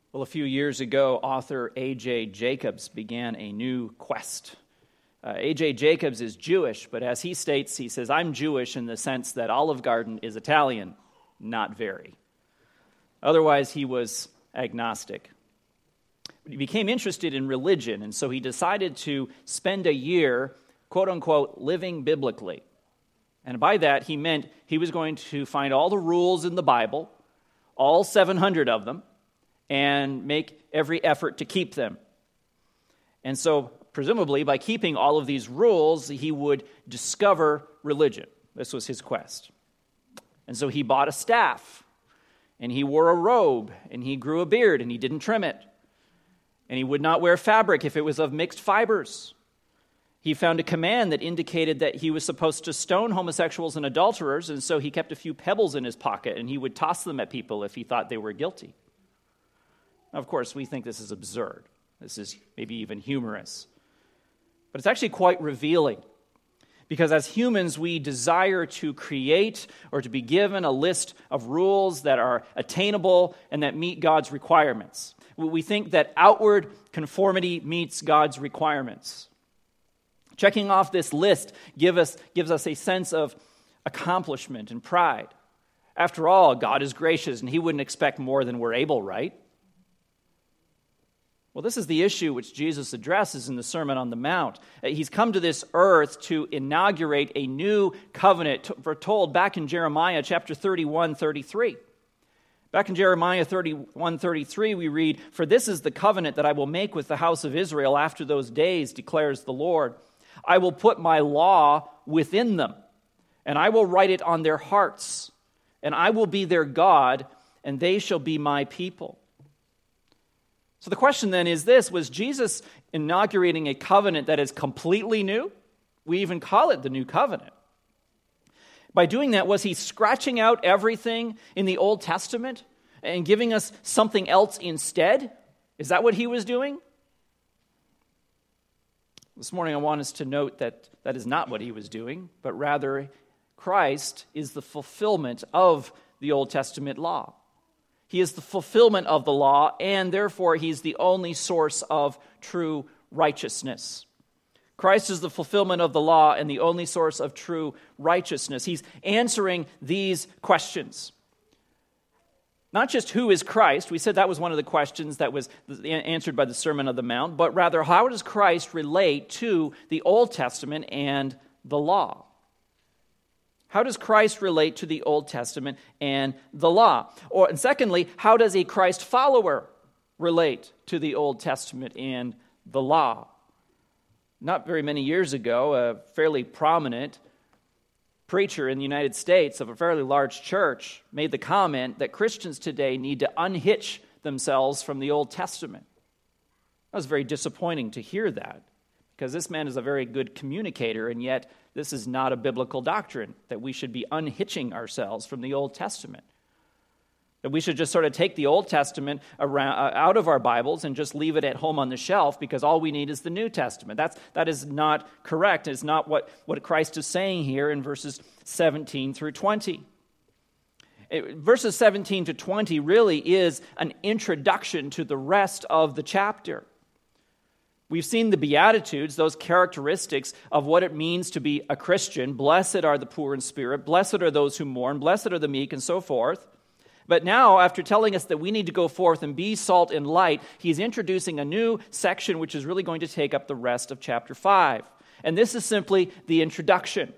Well, a few years ago, author A.J. Jacobs began a new quest. A.J. Jacobs is Jewish, but as he states, he says, I'm Jewish in the sense that Olive Garden is Italian, not very. Otherwise, he was agnostic. He became interested in religion, and so he decided to spend a year, quote-unquote, living biblically. And by that, he meant he was going to find all the rules in the Bible, all 700 of them, and make every effort to keep them. And so, presumably, by keeping all of these rules, he would discover religion. This was his quest. And so he bought a staff, and he wore a robe, and he grew a beard, and he didn't trim it. And he would not wear fabric if it was of mixed fibers. He found a command that indicated that he was supposed to stone homosexuals and adulterers, and so he kept a few pebbles in his pocket, and he would toss them at people if he thought they were guilty. Now, of course, we think this is absurd. This is maybe even humorous. But it's actually quite revealing. Because as humans, we desire to create or to be given a list of rules that are attainable and that meet God's requirements. We think that outward conformity meets God's requirements. Checking off this list gives us a sense of accomplishment and pride. After all, God is gracious, and He wouldn't expect more than we're able, right? Well, this is the issue which Jesus addresses in the Sermon on the Mount. He's come to this earth to inaugurate a new covenant foretold back in Jeremiah chapter 31:33. Back in Jeremiah 31:33, we read, "For this is the covenant that I will make with the house of Israel after those days, declares the Lord. I will put my law within them, and I will write it on their hearts, and I will be their God, and they shall be my people." So the question then is this: was Jesus inaugurating a covenant that is completely new? We even call it the New Covenant. By doing that, was He scratching out everything in the Old Testament and giving us something else instead? Is that what He was doing? This morning I want us to note that that is not what He was doing, but rather Christ is the fulfillment of the Old Testament law. He is the fulfillment of the law, and therefore He's the only source of true righteousness. Christ is the fulfillment of the law and the only source of true righteousness. He's answering these questions. Not just who is Christ, we said that was one of the questions that was answered by the Sermon on the Mount, but rather how does Christ relate to the Old Testament and the law? How does Christ relate to the Old Testament and the law? And secondly, how does a Christ follower relate to the Old Testament and the law? Not very many years ago, a fairly prominent preacher in the United States of a fairly large church made the comment that Christians today need to unhitch themselves from the Old Testament. That was very disappointing to hear that, because this man is a very good communicator, and yet this is not a biblical doctrine, that we should be unhitching ourselves from the Old Testament. That we should just sort of take the Old Testament out of our Bibles and just leave it at home on the shelf because all we need is the New Testament. That is not correct. It's not what Christ is saying here in verses 17 through 20. Verses 17 to 20 really is an introduction to the rest of the chapter. We've seen the Beatitudes, those characteristics of what it means to be a Christian. Blessed are the poor in spirit, blessed are those who mourn, blessed are the meek, and so forth. But now, after telling us that we need to go forth and be salt and light, He's introducing a new section which is really going to take up the rest of chapter 5. And this is simply the introduction.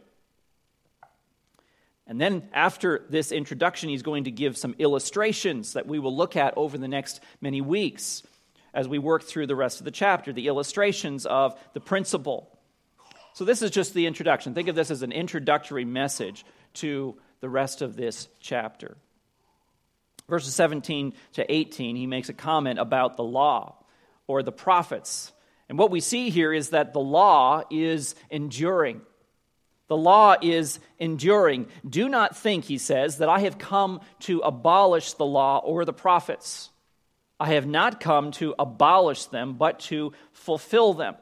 And then after this introduction, He's going to give some illustrations that we will look at over the next many weeks as we work through the rest of the chapter, the illustrations of the principle. So this is just the introduction. Think of this as an introductory message to the rest of this chapter. Verses 17 to 18, he makes a comment about the law or the prophets. And what we see here is that the law is enduring. The law is enduring. Do not think, he says, that I have come to abolish the law or the prophets. I have not come to abolish them, but to fulfill them.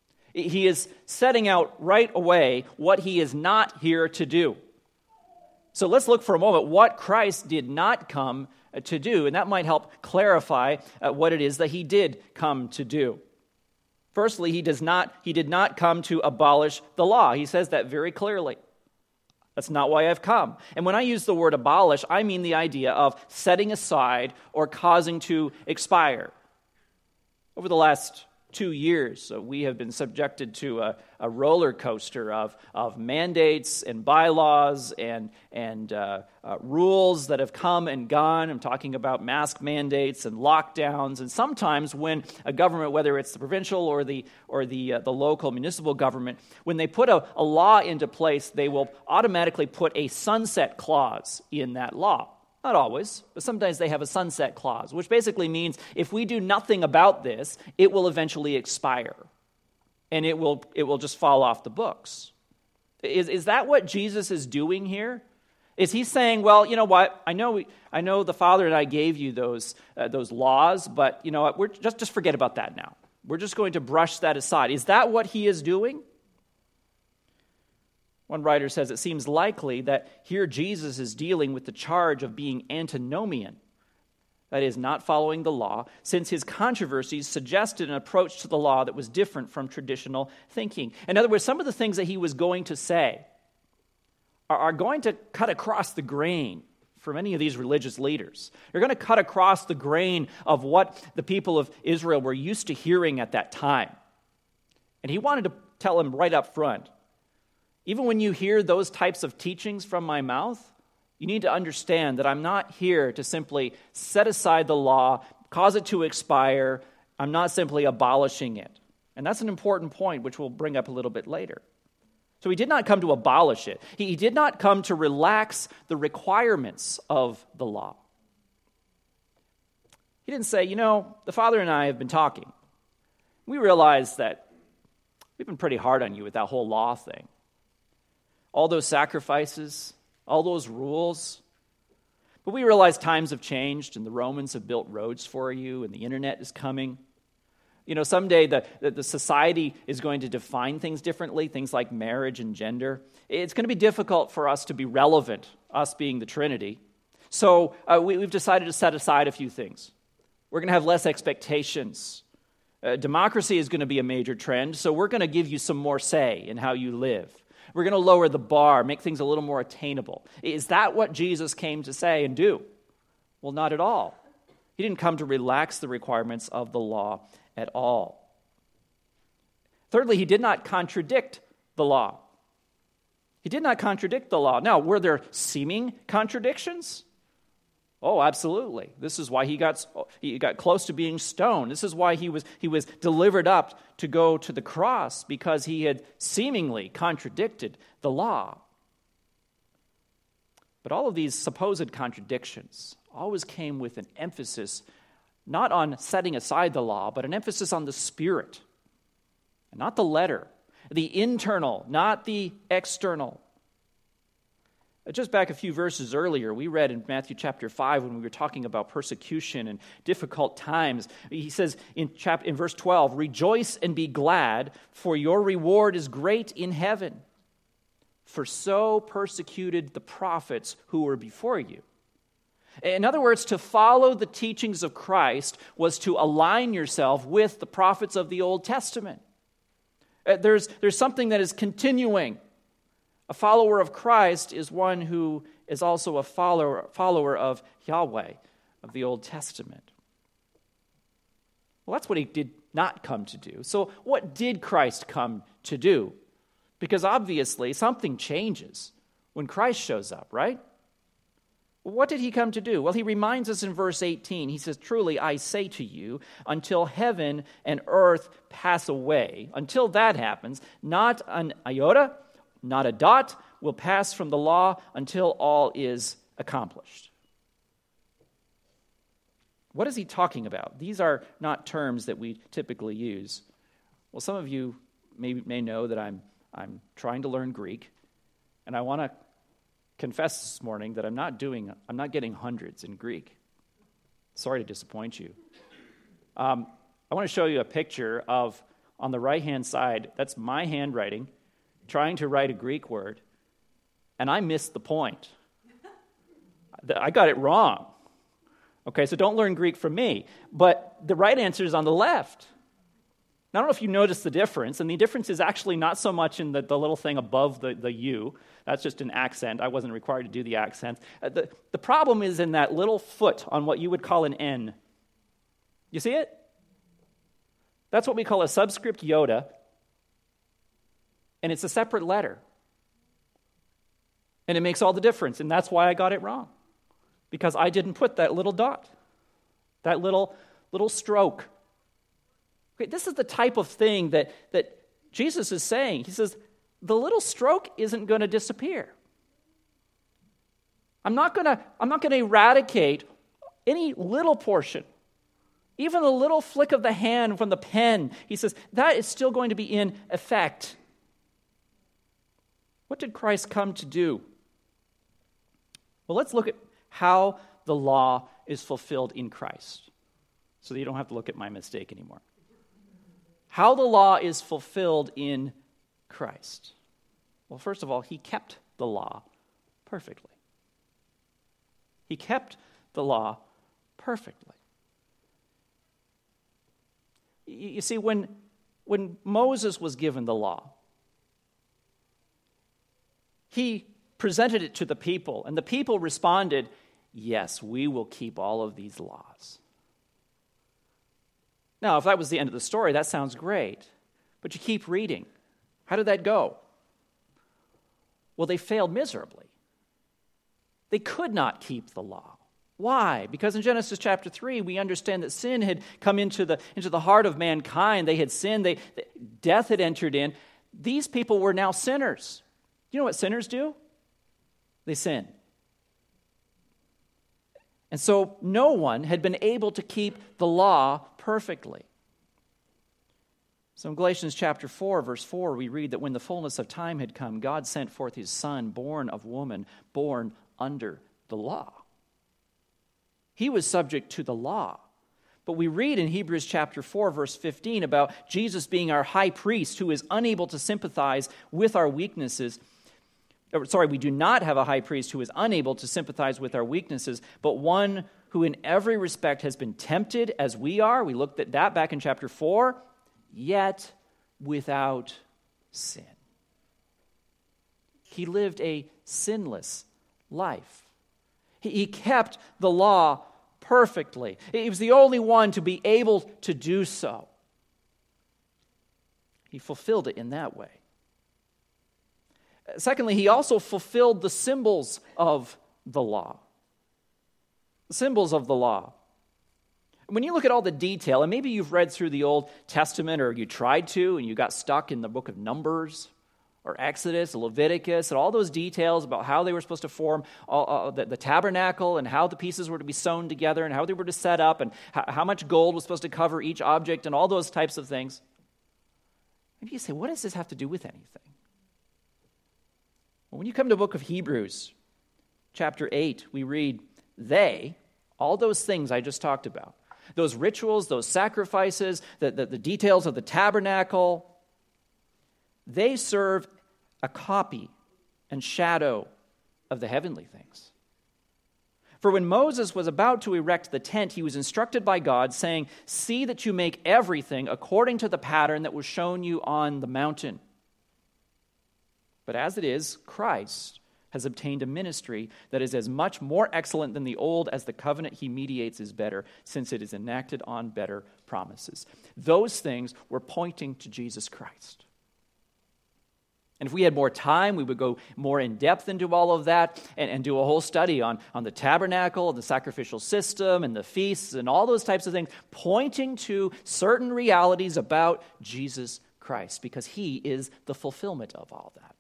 He is setting out right away what he is not here to do. So let's look for a moment what Christ did not come to do, and that might help clarify what it is that he did come to do. Firstly, he did not come to abolish the law. He says that very clearly. That's not why I've come. And when I use the word abolish, I mean the idea of setting aside or causing to expire. Over the last 2 years, we have been subjected to a roller coaster of mandates and bylaws and rules that have come and gone. I'm talking about mask mandates and lockdowns. And sometimes when a government, whether it's the provincial or the local municipal government, when they put a law into place, they will automatically put a sunset clause in that law. Not always, but sometimes they have a sunset clause, which basically means if we do nothing about this, it will eventually expire, and it will just fall off the books. Is that what Jesus is doing here? Is he saying, well, you know what? I know the Father and I gave you those laws, but you know what? We're just forget about that now. We're just going to brush that aside. Is that what he is doing? One writer says it seems likely that here Jesus is dealing with the charge of being antinomian, that is, not following the law, since his controversies suggested an approach to the law that was different from traditional thinking. In other words, some of the things that he was going to say are going to cut across the grain for many of these religious leaders. They're going to cut across the grain of what the people of Israel were used to hearing at that time. And he wanted to tell them right up front, even when you hear those types of teachings from my mouth, you need to understand that I'm not here to simply set aside the law, cause it to expire. I'm not simply abolishing it. And that's an important point, which we'll bring up a little bit later. So he did not come to abolish it. He did not come to relax the requirements of the law. He didn't say, the Father and I have been talking. We realize that we've been pretty hard on you with that whole law thing. All those sacrifices, all those rules. But we realize times have changed and the Romans have built roads for you and the internet is coming. Someday the society is going to define things differently, things like marriage and gender. It's going to be difficult for us to be relevant, us being the Trinity. So we've decided to set aside a few things. We're going to have less expectations. Democracy is going to be a major trend, so we're going to give you some more say in how you live. We're going to lower the bar, make things a little more attainable. Is that what Jesus came to say and do? Well, not at all. He didn't come to relax the requirements of the law at all. Thirdly, he did not contradict the law. He did not contradict the law. Now, were there seeming contradictions? Oh, absolutely. This is why he got close to being stoned. This is why he was delivered up to go to the cross, because he had seemingly contradicted the law. But all of these supposed contradictions always came with an emphasis not on setting aside the law, but an emphasis on the spirit, and not the letter, the internal, not the external. Just back a few verses earlier, we read in Matthew chapter 5 when we were talking about persecution and difficult times. He says in verse 12, "Rejoice and be glad, for your reward is great in heaven. For so persecuted the prophets who were before you." In other words, to follow the teachings of Christ was to align yourself with the prophets of the Old Testament. There's something that is continuing. A follower of Christ is one who is also a follower of Yahweh, of the Old Testament. Well, that's what he did not come to do. So what did Christ come to do? Because obviously something changes when Christ shows up, right? What did he come to do? Well, he reminds us in verse 18. He says, "Truly I say to you, until heaven and earth pass away," until that happens, not an iota, not a dot will pass from the law until all is accomplished. What is he talking about? These are not terms that we typically use. Well, some of you may know that I'm trying to learn Greek, and I want to confess this morning that I'm not getting hundreds in Greek. Sorry to disappoint you. I want to show you a picture of, on the right-hand side, that's my handwriting, trying to write a Greek word, and I missed the point. I got it wrong. Okay, so don't learn Greek from me. But the right answer is on the left. Now, I don't know if you notice the difference, and the difference is actually not so much in the little thing above the U. That's just an accent. I wasn't required to do the accent. The problem is in that little foot on what you would call an N. You see it? That's what we call a subscript iota, and it's a separate letter. And it makes all the difference, and that's why I got it wrong. Because I didn't put that little dot, that little stroke. Okay, this is the type of thing that Jesus is saying. He says, the little stroke isn't going to disappear. I'm not going to eradicate any little portion. Even a little flick of the hand from the pen, he says, that is still going to be in effect. What did Christ come to do? Well, let's look at how the law is fulfilled in Christ, so that you don't have to look at my mistake anymore. How the law is fulfilled in Christ. Well, first of all, he kept the law perfectly. He kept the law perfectly. You see, when Moses was given the law, he presented it to the people, and the people responded, yes, we will keep all of these laws. Now, if that was the end of the story, that sounds great. But you keep reading. How did that go? Well, they failed miserably. They could not keep the law. Why? Because in Genesis chapter 3, we understand that sin had come into the heart of mankind. They had sinned. Death had entered in. These people were now sinners. You know what sinners do? They sin. And so no one had been able to keep the law perfectly. So in Galatians chapter 4, verse 4, we read that when the fullness of time had come, God sent forth his Son, born of woman, born under the law. He was subject to the law. But we read in Hebrews chapter 4, verse 15, about Jesus being our high priest who is unable to sympathize with our weaknesses. We do not have a high priest who is unable to sympathize with our weaknesses, but one who in every respect has been tempted as we are. We looked at that back in chapter 4, yet without sin. He lived a sinless life. He kept the law perfectly. He was the only one to be able to do so. He fulfilled it in that way. Secondly, he also fulfilled the symbols of the law. The symbols of the law. When you look at all the detail, and maybe you've read through the Old Testament, or you tried to, and you got stuck in the book of Numbers, or Exodus, or Leviticus, and all those details about how they were supposed to form the tabernacle, and how the pieces were to be sewn together, and how they were to set up, and how much gold was supposed to cover each object, and all those types of things. Maybe you say, what does this have to do with anything? Well, when you come to the book of Hebrews, chapter 8, we read, all those things I just talked about, those rituals, those sacrifices, the details of the tabernacle, they serve a copy and shadow of the heavenly things. For when Moses was about to erect the tent, he was instructed by God, saying, see that you make everything according to the pattern that was shown you on the mountain. But as it is, Christ has obtained a ministry that is as much more excellent than the old as the covenant he mediates is better, since it is enacted on better promises. Those things were pointing to Jesus Christ. And if we had more time, we would go more in depth into all of that and do a whole study on the tabernacle, the sacrificial system, and the feasts, and all those types of things, pointing to certain realities about Jesus Christ, because he is the fulfillment of all that.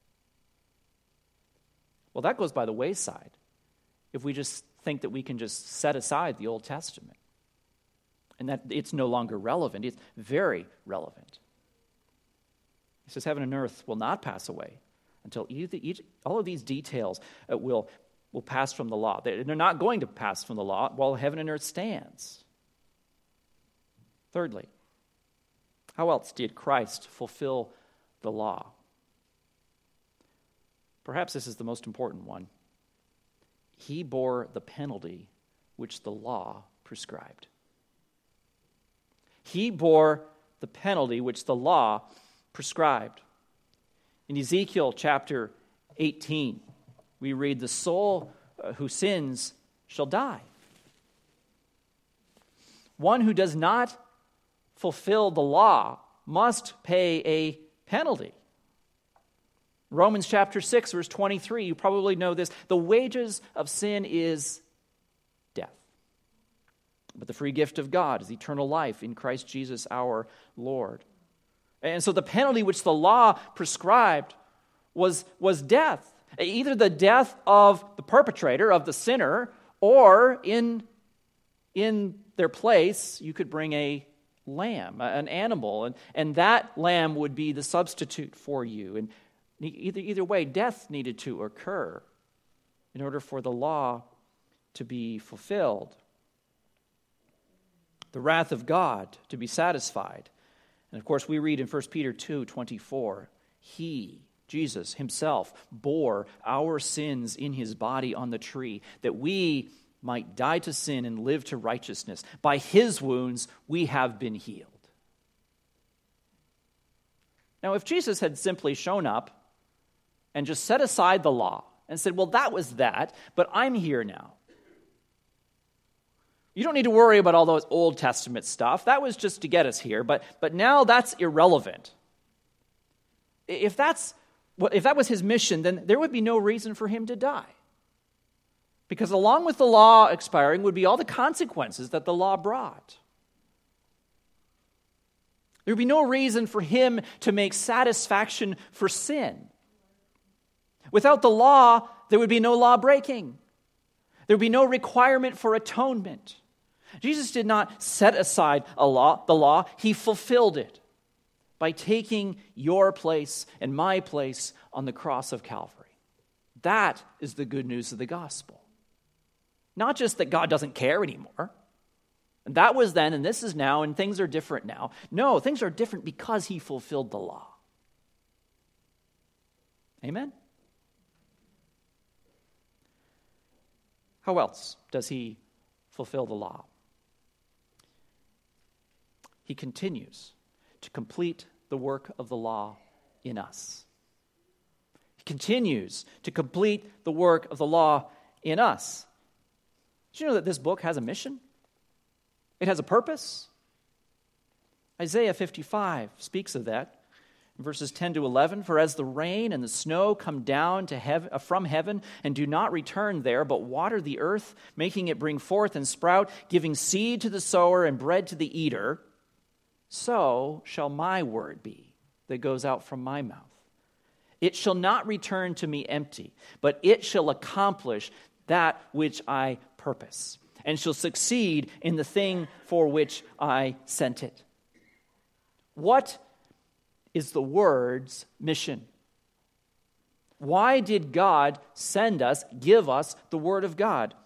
Well, that goes by the wayside if we just think that we can just set aside the Old Testament and that it's no longer relevant. It's very relevant. He says heaven and earth will not pass away until all of these details will pass from the law. They're not going to pass from the law while heaven and earth stands. Thirdly, how else did Christ fulfill the law? Perhaps this is the most important one. he bore the penalty which the law prescribed. He bore the penalty which the law prescribed. In Ezekiel chapter 18, we read, "The soul who sins shall die." One who does not fulfill the law must pay a penalty. Romans chapter 6, verse 23, you probably know this. The wages of sin is death. But the free gift of God is eternal life in Christ Jesus our Lord. And so the penalty which the law prescribed was death. Either the death of the perpetrator, of the sinner, or in their place, you could bring a lamb, an animal, and that lamb would be the substitute for you. And either way, death needed to occur in order for the law to be fulfilled. The wrath of God to be satisfied. And of course, we read in 1 Peter 2:24, He, Jesus himself, bore our sins in his body on the tree, that we might die to sin and live to righteousness. By his wounds we have been healed. Now, if Jesus had simply shown up and just set aside the law and said, well, that was that, but I'm here now. You don't need to worry about all those Old Testament stuff. That was just to get us here, but now that's irrelevant. If that was his mission, then there would be no reason for him to die. Because along with the law expiring would be all the consequences that the law brought. There would be no reason for him to make satisfaction for sin. Without the law, there would be no law breaking. There would be no requirement for atonement. Jesus did not set aside the law, he fulfilled it by taking your place and my place on the cross of Calvary. That is the good news of the gospel. Not just that God doesn't care anymore. And that was then, and this is now, and things are different now. No, things are different because he fulfilled the law. Amen? How else does he fulfill the law? He continues to complete the work of the law in us. He continues to complete the work of the law in us. Did you know that this book has a mission? It has a purpose. Isaiah 55 speaks of that. In verses 10 to 11, for as the rain and the snow come down from heaven and do not return there, but water the earth, making it bring forth and sprout, giving seed to the sower and bread to the eater, so shall my word be that goes out from my mouth. It shall not return to me empty, but it shall accomplish that which I purpose, and shall succeed in the thing for which I sent it. What is the word's mission? Why did God send us, give us the word of God?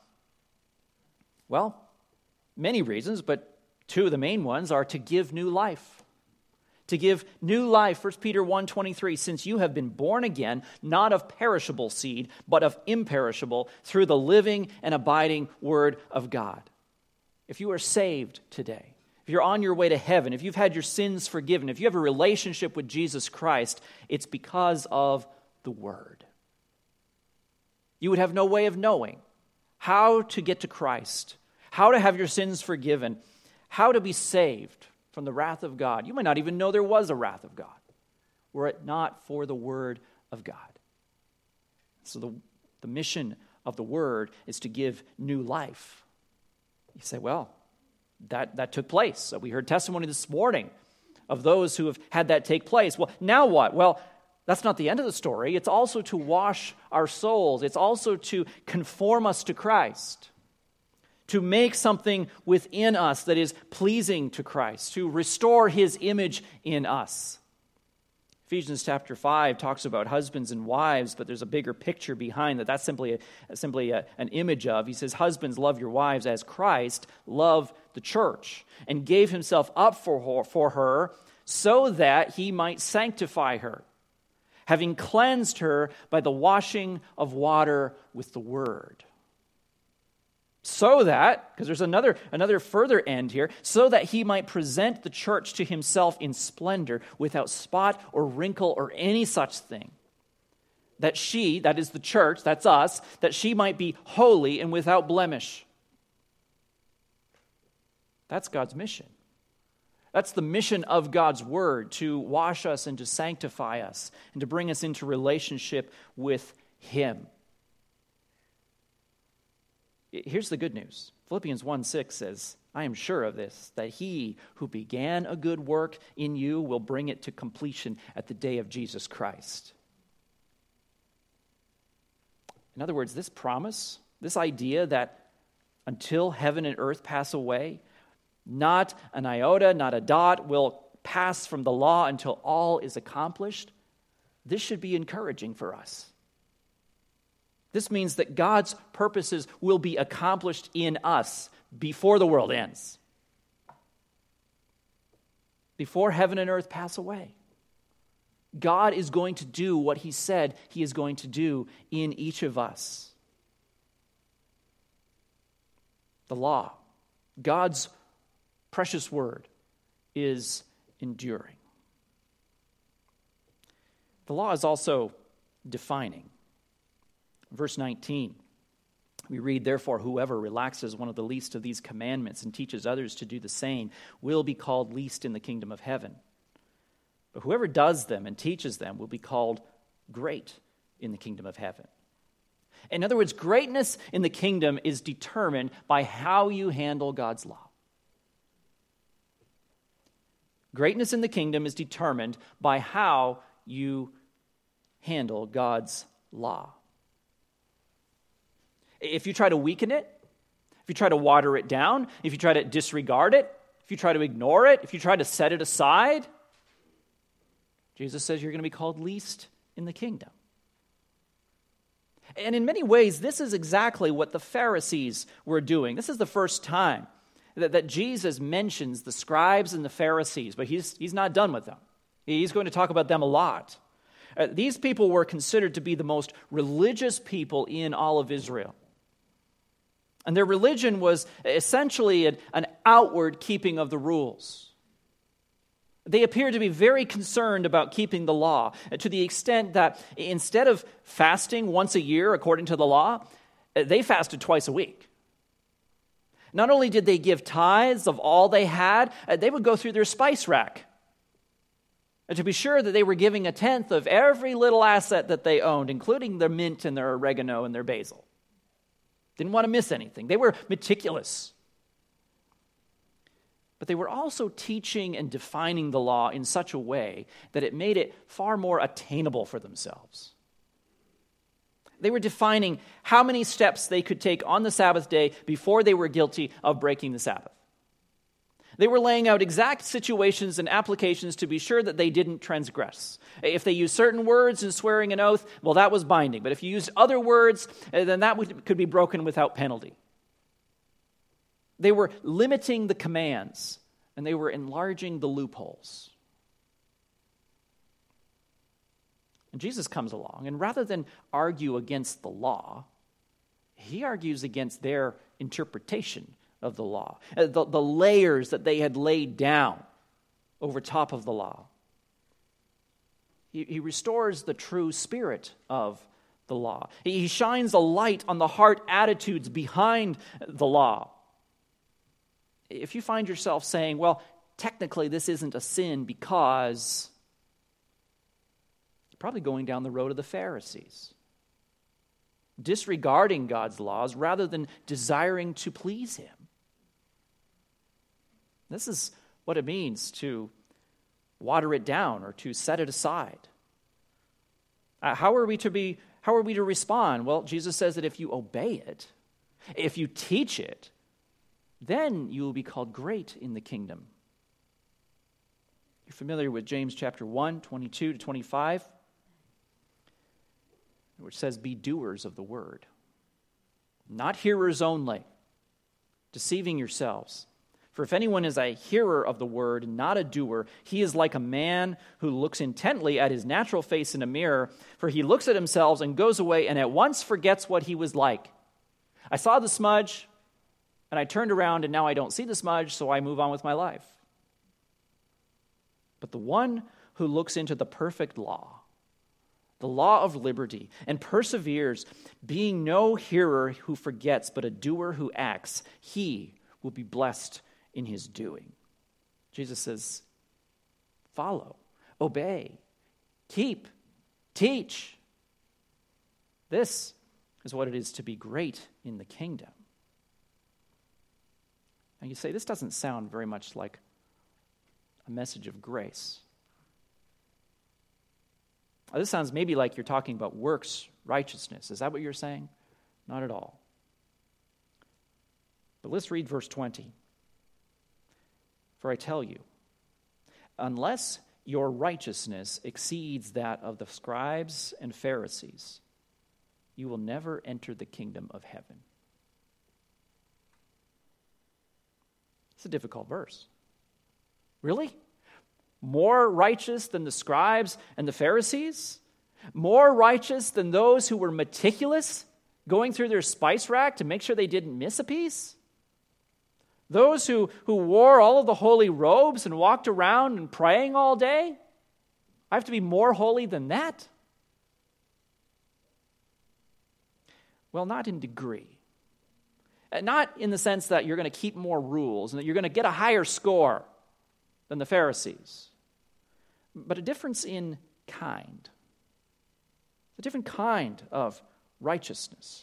Well, many reasons, but two of the main ones are to give new life. To give new life, 1 Peter 1:23, since you have been born again, not of perishable seed, but of imperishable, through the living and abiding word of God. If you are saved today, if you're on your way to heaven, if you've had your sins forgiven, if you have a relationship with Jesus Christ, it's because of the word. You would have no way of knowing how to get to Christ, how to have your sins forgiven, how to be saved from the wrath of God. You might not even know there was a wrath of God, were it not for the word of God. So the mission of the word is to give new life. You say, well, that took place. So we heard testimony this morning of those who have had that take place. Well, now what? Well, that's not the end of the story. It's also to wash our souls. It's also to conform us to Christ, to make something within us that is pleasing to Christ, to restore his image in us. Ephesians chapter 5 talks about husbands and wives, but there's a bigger picture behind that. That's simply an image of. He says, husbands, love your wives as Christ loved the church and gave himself up for her so that he might sanctify her, having cleansed her by the washing of water with the word, so that, because there's another further end here, so that he might present the church to himself in splendor, without spot or wrinkle or any such thing. That she, that is the church, that's us, that she might be holy and without blemish. That's God's mission. That's the mission of God's word, to wash us and to sanctify us and to bring us into relationship with him. Here's the good news. Philippians 1:6 says, I am sure of this, that he who began a good work in you will bring it to completion at the day of Jesus Christ. In other words, this promise, this idea that until heaven and earth pass away, not an iota, not a dot will pass from the law until all is accomplished, this should be encouraging for us. This means that God's purposes will be accomplished in us before the world ends. Before heaven and earth pass away. God is going to do what he said he is going to do in each of us. The law, God's precious word, is enduring. The law is also defining. Verse 19, we read, therefore, whoever relaxes one of the least of these commandments and teaches others to do the same will be called least in the kingdom of heaven. But whoever does them and teaches them will be called great in the kingdom of heaven. In other words, greatness in the kingdom is determined by how you handle God's law. Greatness in the kingdom is determined by how you handle God's law. If you try to weaken it, if you try to water it down, if you try to disregard it, if you try to ignore it, if you try to set it aside, Jesus says you're going to be called least in the kingdom. And in many ways, this is exactly what the Pharisees were doing. This is the first time that Jesus mentions the scribes and the Pharisees, but he's not done with them. He's going to talk about them a lot. These people were considered to be the most religious people in all of Israel. And their religion was essentially an outward keeping of the rules. They appeared to be very concerned about keeping the law, to the extent that instead of fasting once a year according to the law, they fasted twice a week. Not only did they give tithes of all they had, they would go through their spice rack to be sure that they were giving a tenth of every little asset that they owned, including their mint and their oregano and their basil. Didn't want to miss anything. They were meticulous. But they were also teaching and defining the law in such a way that it made it far more attainable for themselves. They were defining how many steps they could take on the Sabbath day before they were guilty of breaking the Sabbath. They were laying out exact situations and applications to be sure that they didn't transgress. If they used certain words in swearing an oath, well, that was binding. But if you used other words, then that could be broken without penalty. They were limiting the commands, and they were enlarging the loopholes. And Jesus comes along, and rather than argue against the law, he argues against their interpretation of the law, the layers that they had laid down over top of the law. He restores the true spirit of the law. He shines a light on the heart attitudes behind the law. If you find yourself saying, well, technically this isn't a sin because, you're probably going down the road of the Pharisees, disregarding God's laws rather than desiring to please him. This is what it means to water it down or to set it aside. How are we to respond? Well, Jesus says that if you obey it, if you teach it, then you will be called great in the kingdom. You're familiar with James chapter 1, 22 to 25, which says, be doers of the word, not hearers only, deceiving yourselves. For if anyone is a hearer of the word and not a doer, he is like a man who looks intently at his natural face in a mirror, for he looks at himself and goes away and at once forgets what he was like. I saw the smudge, And I turned around and now I don't see the smudge, so I move on with my life. But the one who looks into the perfect law, the law of liberty, and perseveres, being no hearer who forgets, but a doer who acts, he will be blessed in his doing. Jesus says, follow, obey, keep, teach. This is what it is to be great in the kingdom. And you say, this doesn't sound very much like a message of grace. This sounds maybe like you're talking about works righteousness. Is that what you're saying? Not at all. But let's read verse 20. For I tell you, unless your righteousness exceeds that of the scribes and Pharisees, you will never enter the kingdom of heaven. It's a difficult verse. Really? More righteous than the scribes and the Pharisees? More righteous than those who were meticulous, going through their spice rack to make sure they didn't miss a piece? Those who wore all of the holy robes and walked around and praying all day? I have to be more holy than that? Well, not in degree. Not in the sense that you're going to keep more rules and that you're going to get a higher score than the Pharisees, but a difference in kind. A different kind of righteousness.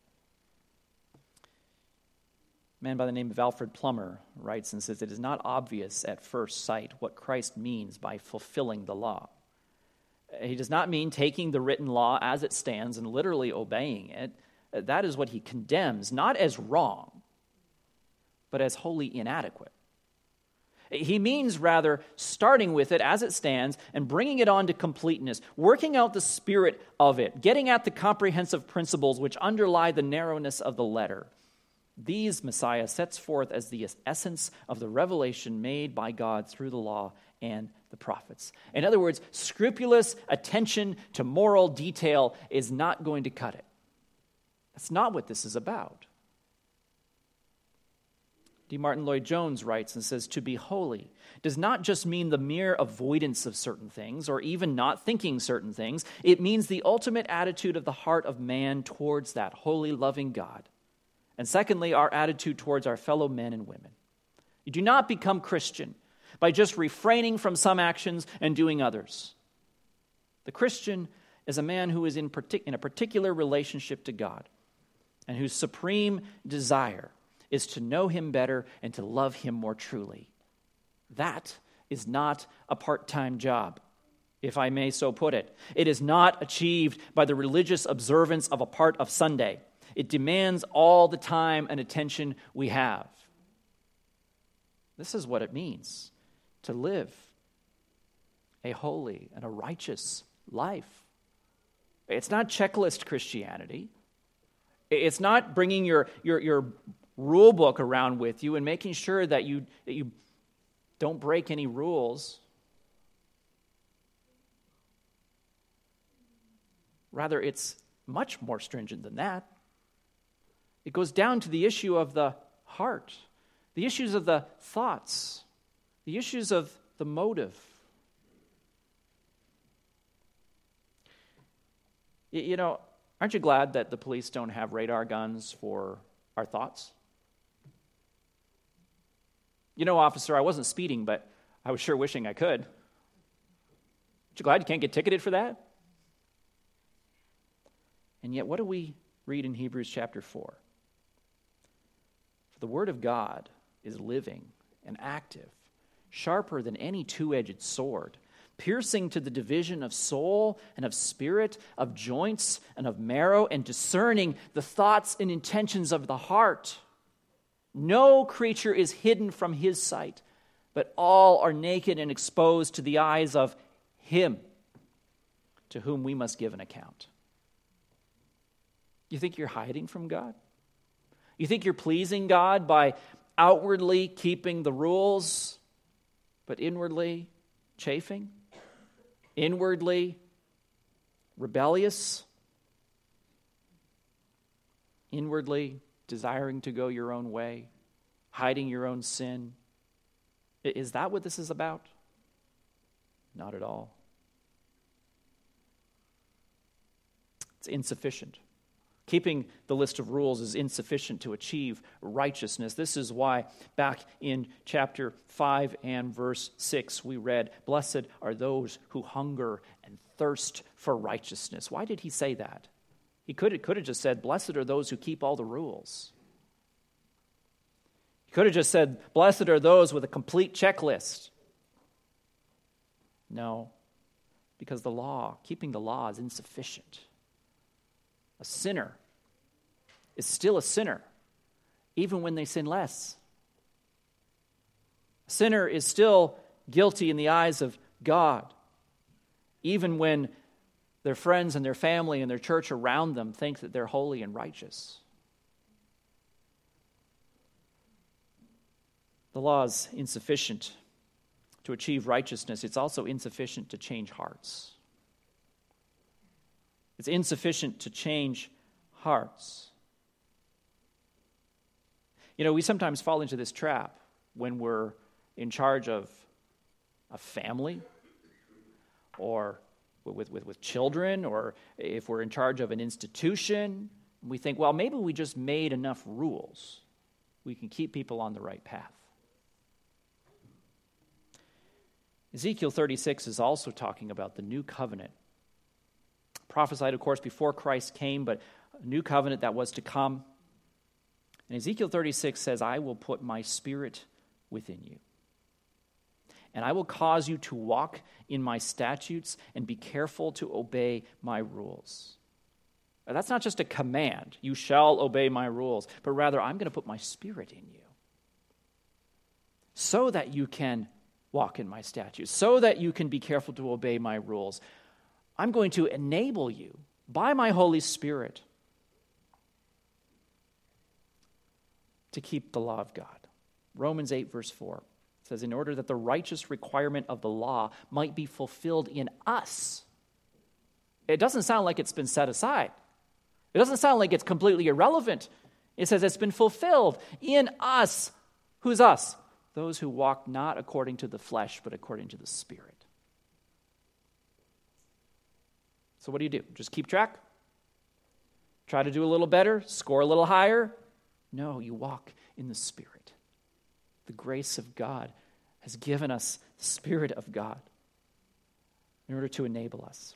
A man by the name of Alfred Plummer writes and says, it is not obvious at first sight what Christ means by fulfilling the law. He does not mean taking the written law as it stands and literally obeying it. That is what he condemns, not as wrong, but as wholly inadequate. He means rather starting with it as it stands and bringing it on to completeness, working out the spirit of it, getting at the comprehensive principles which underlie the narrowness of the letter. These Messiah sets forth as the essence of the revelation made by God through the law and the prophets. In other words, scrupulous attention to moral detail is not going to cut it. That's not what this is about. D. Martin Lloyd-Jones writes and says, to be holy does not just mean the mere avoidance of certain things or even not thinking certain things. It means the ultimate attitude of the heart of man towards that holy, loving God. And secondly, our attitude towards our fellow men and women. You do not become Christian by just refraining from some actions and doing others. The Christian is a man who is in a particular relationship to God and whose supreme desire is to know him better and to love him more truly. That is not a part-time job, if I may so put it. It is not achieved by the religious observance of a part of Sunday. It demands all the time and attention we have. This is what it means to live a holy and a righteous life. It's not checklist Christianity. It's not bringing your rule book around with you and making sure that you don't break any rules. Rather, it's much more stringent than that. It goes down to the issue of the heart, the issues of the thoughts, the issues of the motive. You know, aren't you glad that the police don't have radar guns for our thoughts? You know, officer, I wasn't speeding, but I was sure wishing I could. Aren't you glad you can't get ticketed for that? And yet, what do we read in Hebrews chapter 4? For the word of God is living and active, sharper than any two-edged sword, piercing to the division of soul and of spirit, of joints and of marrow, and discerning the thoughts and intentions of the heart. No creature is hidden from his sight, but all are naked and exposed to the eyes of him to whom we must give an account. You think you're hiding from God? You think you're pleasing God by outwardly keeping the rules, but inwardly chafing? Inwardly rebellious? Inwardly desiring to go your own way? hiding your own sin. Is that what this is about? Not at all. It's insufficient. Keeping the list of rules is insufficient to achieve righteousness. This is why back in chapter 5 and verse 6 we read, "Blessed are those who hunger and thirst for righteousness." Why did he say that? He could have just said, "Blessed are those who keep all the rules." He could have just said, "Blessed are those with a complete checklist." No, because keeping the law is insufficient. A sinner is still a sinner, even when they sin less. A sinner is still guilty in the eyes of God, even when their friends and their family and their church around them think that they're holy and righteous. The law is insufficient to achieve righteousness. It's also insufficient to change hearts. It's insufficient to change hearts. We sometimes fall into this trap when we're in charge of a family or with children, or if we're in charge of an institution. We think, well, maybe we just made enough rules. We can keep people on the right path. Ezekiel 36 is also talking about the new covenant. Prophesied, of course, before Christ came, but a new covenant that was to come. And Ezekiel 36 says, "I will put my spirit within you, and I will cause you to walk in my statutes and be careful to obey my rules." Now, that's not just a command, "You shall obey my rules," but rather, I'm going to put my spirit in you so that you can walk in my statutes, so that you can be careful to obey my rules. I'm going to enable you by my Holy Spirit to keep the law of God. Romans 8, verse 4 says, "In order that the righteous requirement of the law might be fulfilled in us." It doesn't sound like it's been set aside. It doesn't sound like it's completely irrelevant. It says it's been fulfilled in us. Who's us? Those who walk not according to the flesh, but according to the Spirit. So what do? Just keep track? Try to do a little better? Score a little higher? No, you walk in the Spirit. The grace of God has given us the Spirit of God in order to enable us.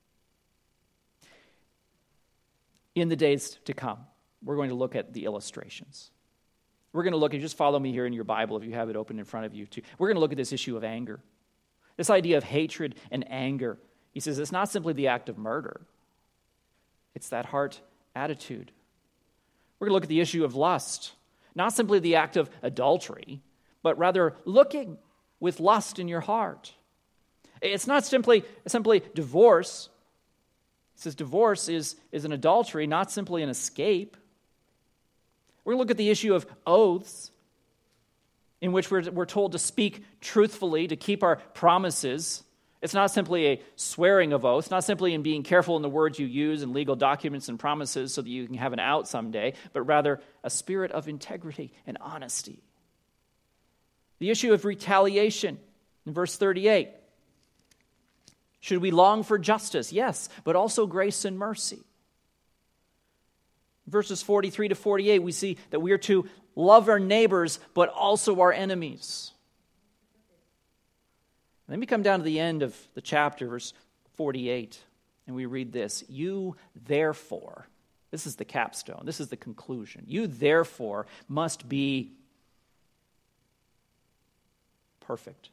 In the days to come, we're going to look at the illustrations. We're going to look at, just follow me here in your Bible if you have it open in front of you too. We're going to look at this issue of anger. This idea of hatred and anger. He says it's not simply the act of murder. It's that heart attitude. We're going to look at the issue of lust. Not simply the act of adultery, but rather looking with lust in your heart. It's not simply divorce. He says divorce is an adultery, not simply an escape. We're going to look at the issue of oaths, in which we're told to speak truthfully, to keep our promises. It's not simply a swearing of oaths, not simply in being careful in the words you use in legal documents and promises so that you can have an out someday, but rather a spirit of integrity and honesty. The issue of retaliation in verse 38. Should we long for justice? Yes, but also grace and mercy. Verses 43 to 48, we see that we are to love our neighbors, but also our enemies. And then we come down to the end of the chapter, verse 48, and we read this. You therefore, this is the capstone, this is the conclusion. You therefore must be perfect,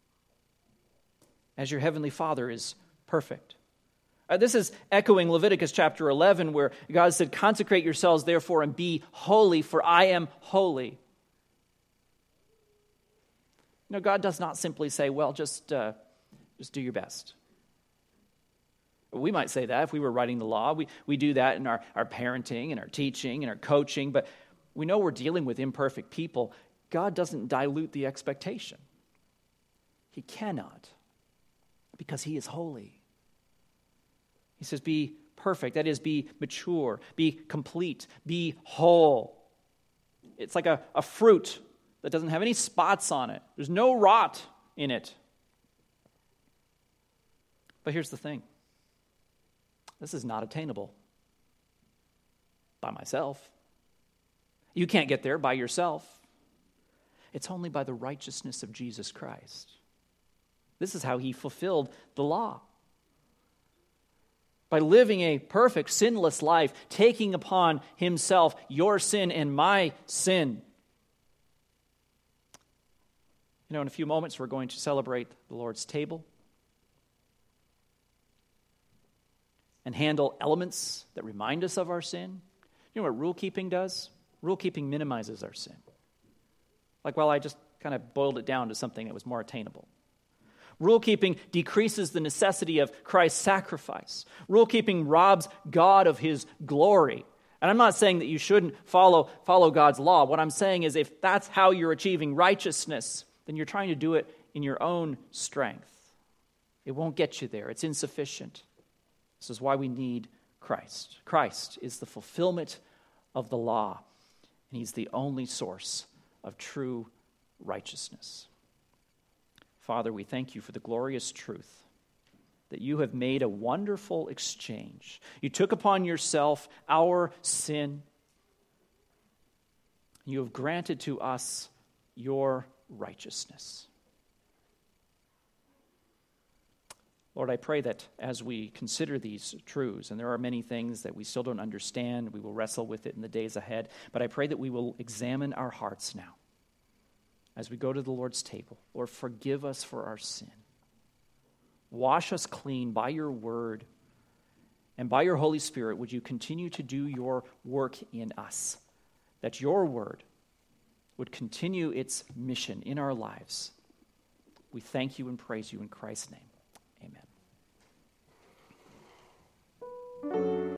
as your heavenly Father is perfect. This is echoing Leviticus chapter 11, where God said, consecrate yourselves therefore and be holy, for I am holy. No, God does not simply say, well, just do your best. We might say that if we were writing the law. We do that in our parenting and our teaching and our coaching, but we know we're dealing with imperfect people. God doesn't dilute the expectation. He cannot, because he is holy. He says, be perfect. That is, be mature, be complete, be whole. It's like a fruit that doesn't have any spots on it. There's no rot in it. But here's the thing. This is not attainable by myself. You can't get there by yourself. It's only by the righteousness of Jesus Christ. This is how he fulfilled the law. By living a perfect, sinless life, taking upon himself your sin and my sin. In a few moments, we're going to celebrate the Lord's table and handle elements that remind us of our sin. You know what rule keeping does? Rule keeping minimizes our sin. I just kind of boiled it down to something that was more attainable. Rule keeping decreases the necessity of Christ's sacrifice. Rule keeping robs God of his glory. And I'm not saying that you shouldn't follow God's law. What I'm saying is if that's how you're achieving righteousness, then you're trying to do it in your own strength. It won't get you there. It's insufficient. This is why we need Christ. Christ is the fulfillment of the law, and he's the only source of true righteousness. Father, we thank you for the glorious truth that you have made a wonderful exchange. You took upon yourself our sin. You have granted to us your righteousness. Lord, I pray that as we consider these truths, and there are many things that we still don't understand, we will wrestle with it in the days ahead, but I pray that we will examine our hearts now as we go to the Lord's table. Lord, forgive us for our sin. Wash us clean by your word, and by your Holy Spirit, would you continue to do your work in us, that your word would continue its mission in our lives. We thank you and praise you in Christ's name.